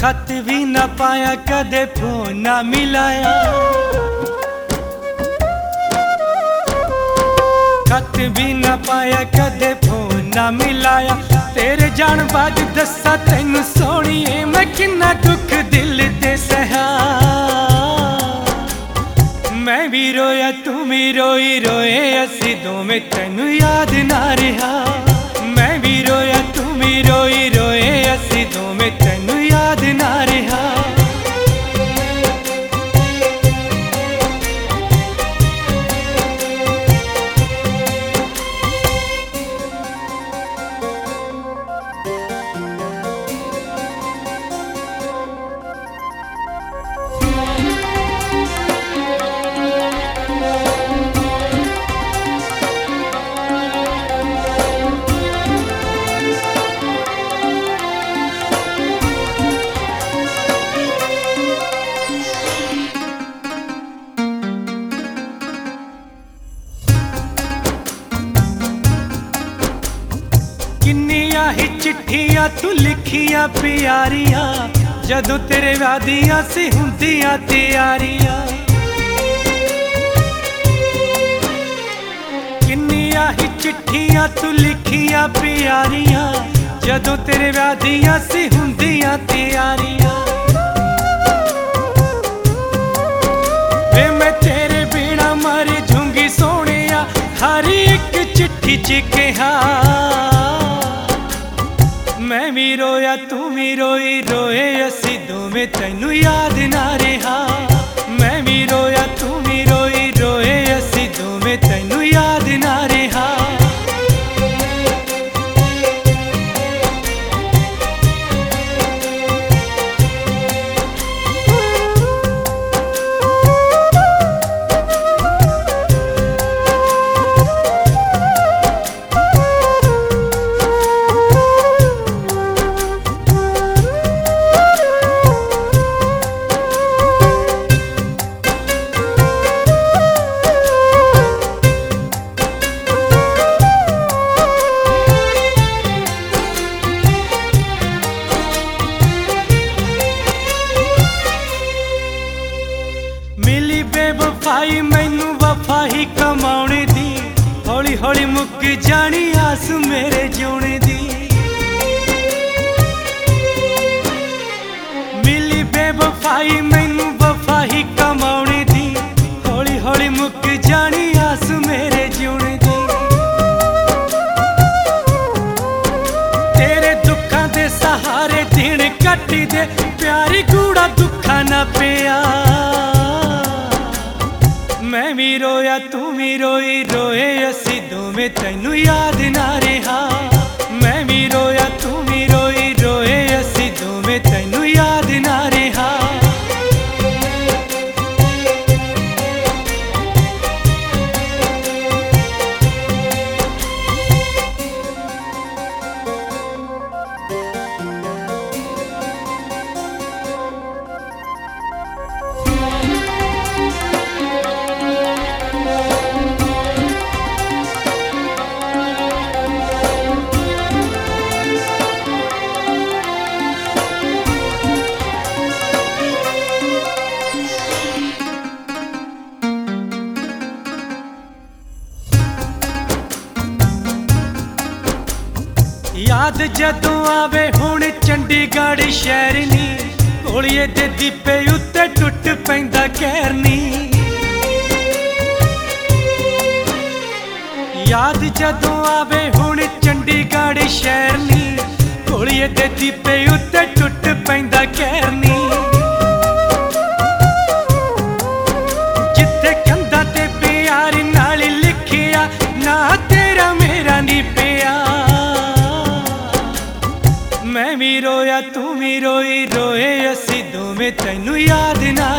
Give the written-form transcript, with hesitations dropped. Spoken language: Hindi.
खत भी ना पाया कदे फोन ना मिलाया, खत भी ना पाया कदे फोन ना मिलाया। तेरे जान बाद दसा तेन सोहणीए मैं किन्ना दुख दिल ते सहा। मैं भी रोया तू भी रोई रोए असी दोवें तैनू याद ना रहा। मैं भी रोया तू भी रोई रोए असी दोवें तैनू याद ना रहा। किन्नियां ही चिट्ठियां तू लिखियां प्यारियां, जदों तेरे वादियां सी हुंदियां तैयारियां। किन्नियां ही चिट्ठियां तू लिखियां प्यारियां, जदों तेरे वादियां सी हुंदियां तैयारियां। वे मैं तेरे बिना मर जूंगी सोहणिया, हर एक चिट्ठी च कहा। मैं भी रोया तू भी रोई रोए असी दोवें तैनू याद ना रहा। मैं भी रोया तू भी रोई रोए असी दोवें तैनू याद ना रहा। बेवफाई मैनू वफा ही कमाने दी, हौली हौली मुक जानी आस मेरे जीने दी। मिली बेवफाई मैनू वफा ही कमाने दी, हौली हौली मुक जानी आस मेरे जीने दी। तेरे दुखा दे सहारे दिन कट दे, प्यारी कूड़ा दुखा ना पिया। मैं भी रोया तू भी रोई रोए असी दोवें तैनू याद ना रहा। मैं भी रोया तू भी रोई रोए असी दोवें तैनू याद ना रहा। याद जदों आवे हुण चंडीगढ़ शहर नी, गोलिए दे दीपे उत्ते टुट पैंदा कहर नी। याद जदों आवे हुण चंडीगढ़ शहर नी, गोलिए दे दीपे उत्ते टुट पैंदा कहर नी। जिथे कंधा ते प्यार नाल लिखिया ना तेरा मेरा नी पिया। मैं भी रोया तू भी रोई रोए असी दोवें तैनू याद ना